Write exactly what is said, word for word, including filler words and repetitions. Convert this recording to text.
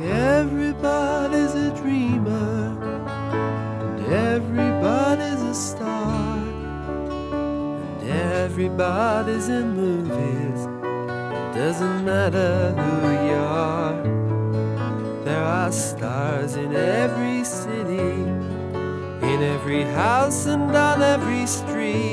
Everybody's a dreamer, and everybody's a star, and everybody's in movies. Doesn't matter who you are. There are stars in every city, in every house and on every street.